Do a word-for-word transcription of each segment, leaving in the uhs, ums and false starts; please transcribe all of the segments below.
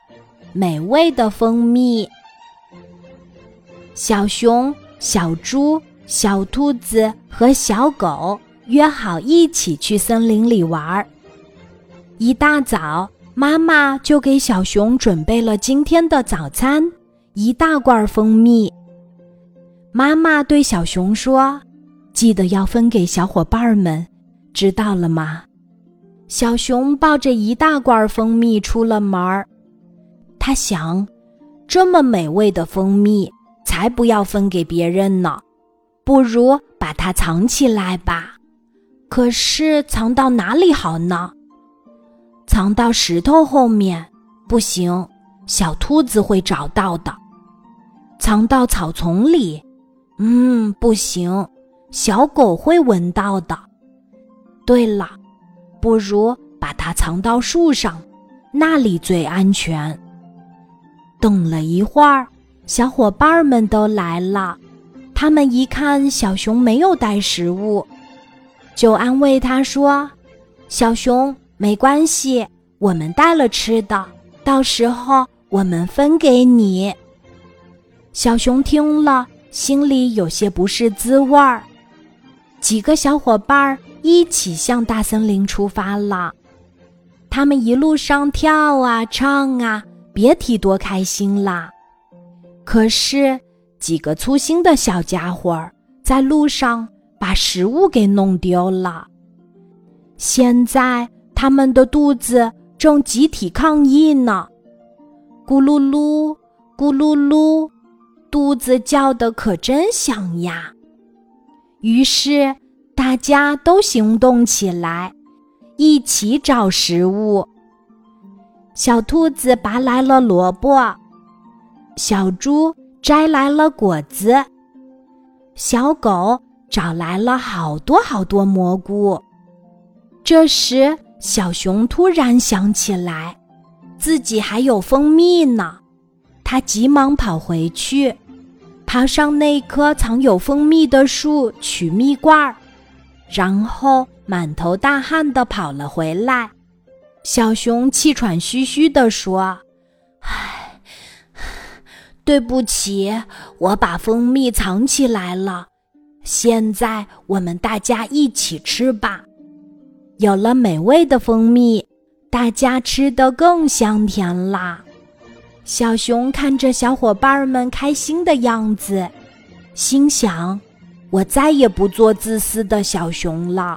美味的蜂蜜。小熊、小猪、小兔子和小狗约好一起去森林里玩。一大早，妈妈就给小熊准备了今天的早餐，一大罐蜂蜜。妈妈对小熊说，记得要分给小伙伴们，知道了吗？小熊抱着一大罐蜂蜜出了门。他想，这么美味的蜂蜜，才不要分给别人呢，不如把它藏起来吧。可是藏到哪里好呢？藏到石头后面，不行，小兔子会找到的。藏到草丛里，嗯，不行，小狗会闻到的。对了，不如把它藏到树上，那里最安全。等了一会儿，小伙伴们都来了，他们一看小熊没有带食物，就安慰他说，小熊，没关系，我们带了吃的，到时候我们分给你。小熊听了，心里有些不是滋味儿。几个小伙伴一起向大森林出发了，他们一路上跳啊唱啊，别提多开心啦。可是几个粗心的小家伙在路上把食物给弄丢了，现在他们的肚子正集体抗议呢，咕噜噜，咕噜噜，肚子叫得可真响呀。于是大家都行动起来，一起找食物。小兔子拔来了萝卜，小猪摘来了果子，小狗找来了好多好多蘑菇。这时小熊突然想起来，自己还有蜂蜜呢，他急忙跑回去，爬上那棵藏有蜂蜜的树取蜜罐，然后满头大汗地跑了回来。小熊气喘吁吁地说，唉，对不起，我把蜂蜜藏起来了，现在我们大家一起吃吧。有了美味的蜂蜜，大家吃得更香甜啦。小熊看着小伙伴们开心的样子，心想，我再也不做自私的小熊了。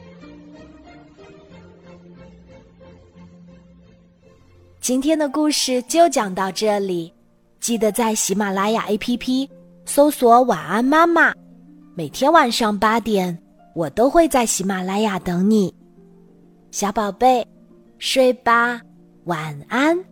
今天的故事就讲到这里，记得在喜马拉雅 A P P 搜索晚安妈妈，每天晚上八点，我都会在喜马拉雅等你。小宝贝，睡吧，晚安。